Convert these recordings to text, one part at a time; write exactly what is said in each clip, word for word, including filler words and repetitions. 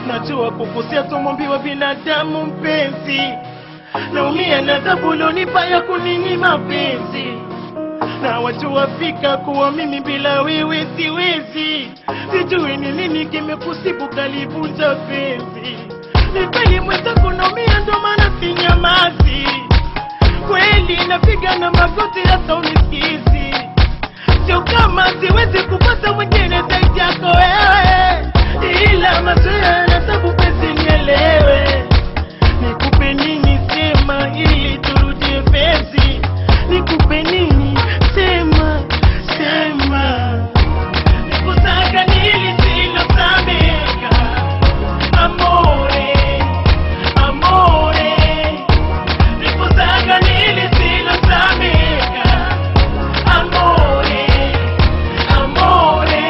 Najua kukosea tumombiwa binadamu mpenzi. Naumia na adhabu ulionipa ya kuninyima mapenzi. Na watu wafika kuwa mimi bila wewe siwezi. Sijui ni nini kimekusibu kalivunja penzi. Ni kweli mwenzangu naumia ndo maana sinyamazi. Kweli napiga na magoti hata unisikizi. Sio kama siwezi kupata mwingine zaidi yako wewe. Ila mazoea na sababu penzi nielewe. Nikupe nini sema ili turudie penzi. Nikupe nini sema sema. Nikutaka nili silo sameka. Amore, amore. Nikutaka nili silo sameka. Amore, amore.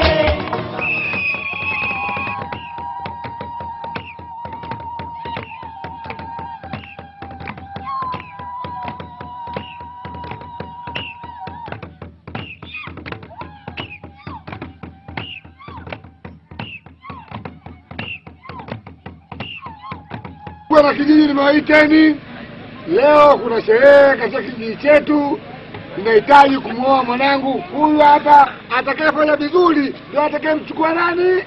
Kwa kijiji nimewaiteni. Leo kuna sherehe katika kijiji chetu. Ninahitaji kumuoa mwanangu. Huyu hapa atakayefanya vizuri ndio atakayemchukua nani?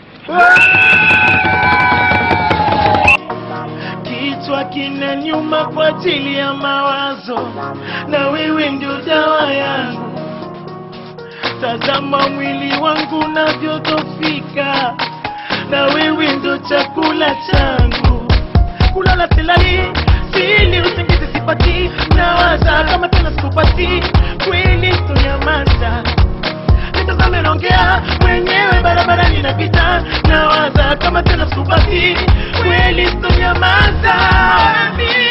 Kichwa kina nyuma kwa ajili ya mawazo. Na wewe ndio dawa yangu. Tazama mwili wangu unavyodhoofika. Na wewe ndio chakula changu. Kulala silali, sili usingizi sipati. Nawaza kama tena sikupati. Kweli tunyamaza. Nitazame naongea mwenyewe barabarani napita. Nawaza kama tena sikupati. Kweli tunyamaza.